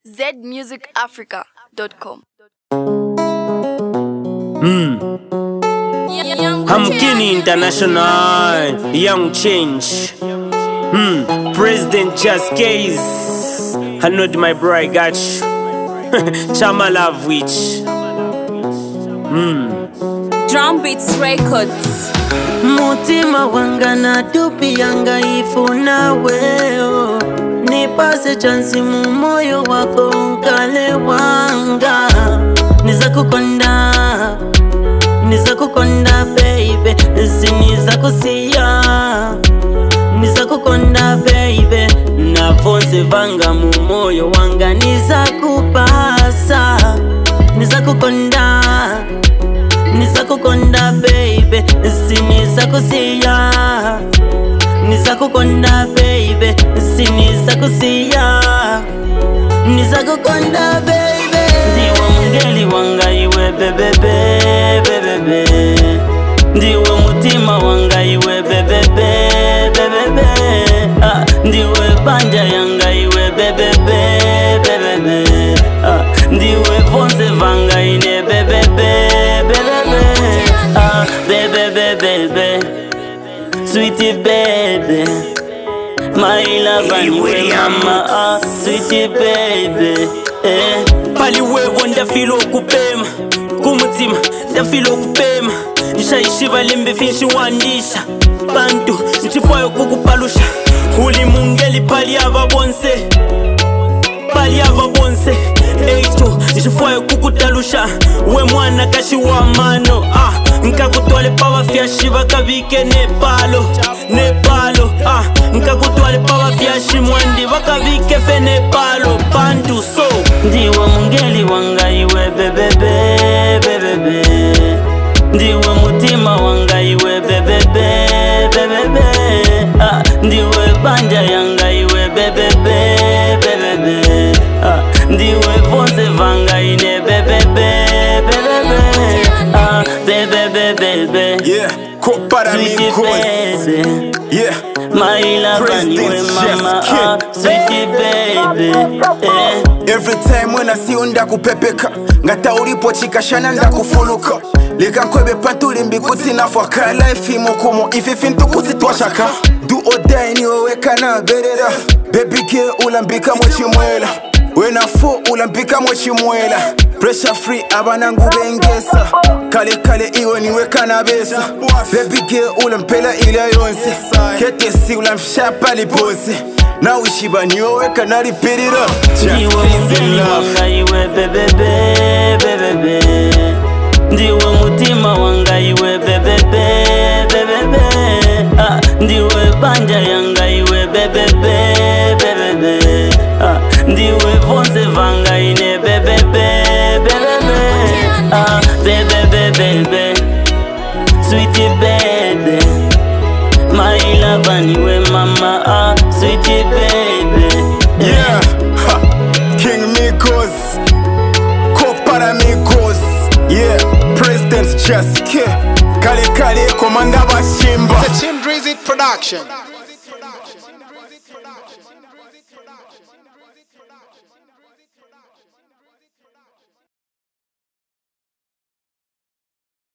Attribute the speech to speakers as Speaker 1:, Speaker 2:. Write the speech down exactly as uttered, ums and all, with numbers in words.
Speaker 1: z music africa dot com.
Speaker 2: Mm. I'm Kenny International, Young Change. Mm. President Just Case. I know my bro, I got you. Chama love witch. Mm.
Speaker 3: Drum Beats Records.
Speaker 4: Mutima wanga na tupi yanga ifuna weo, nipase chansi mu moyo wako nkale wanga. Niza kukonda, niza kukonda baby, siniza kusiya. Niza kukonda baby, na fonse vanga mu moyo wanga. Niza kupasa, niza kukonda, niza kukonda baby, siniza kusiya. Niza kukonda baby, siniza kusiya. Niza kukonda baby, ndiwe mungeli wanga iwe bebe bebe bebe. Ndiwe mutima wanga iwe bebe bebe bebe. Ah, ndiwe banja yanga iwe bebe bebe bebe. Ah, ndiwe vonse vanga ine bebe bebe bebe. Ah, bebe bebe bebe, sweetie baby, my love anyway mama. Ah, sweetie baby, eh.
Speaker 2: Paliwe wanda filo kupema, kumutima da filo kupema. Nishaishiva limbe finshi wandisha bantu, nchifayo kukupalusha. Uli mungeli pali ava bonse, pali ava bonse. Eito, nishifayo kukutalusha. We mwana kashi wa mano. Ah, nka kutwale pawa fiashi vakavike Nepalo, Nepalo. Ah, nka kutwale pawa fiashi mwandi vakavike fe Nepalo. Bantu so
Speaker 4: ndiwe mungeli wanga iwe bebe bebe bebe. Ndiwe mutima wanga iwe bebe bebe bebe. Ah, ndiwe banja yanga iwe bebe bebe bebe. Ah, ndiwe vonse vanga ine bebe bebe bebe. Ah, bebe bebe bebe.
Speaker 5: Yeah, kopara
Speaker 4: Sweetie baby,
Speaker 5: yeah,
Speaker 4: my love anyway mama. Ah, sweetie baby, eh.
Speaker 5: every time when I see you ndakupepeka, ngata ulipo chikashana ndakufuluka. Leka nkwebe pantuli mbikuti nafwaka. Life imukumu ififi ntukusi twashaka. Do or die niwe weka na berera. Baby girl ulambika mochimwela. Wena fo ulambika mochimwela. Pressure free abanangu bengesa. Kale kale iwe niweka na besa. Baby girl ulampela ila yonse. Kete si ulamfisha pali bosi. Na wishiba niwe weka na ripirira.
Speaker 4: Ndiwe mungeli wanga iwe bebe bebe bebe. Ndiwe mutima wanga iwe bebe bebe bebe. Ah, ndiwe banja yanga iwe bebe bebe bebe. Ah, ndiwe vonse vanga ine bebe bebe bebe. Ah, bebe bebe bebe, sweetie baby, my love anyway mama. Ah, sweetie baby,
Speaker 5: yeah. Ha. King Mikos, Kopara Mikos, yeah. Presidents just care. Kale kale komanda bashimba.
Speaker 6: The Team Drizzy Production.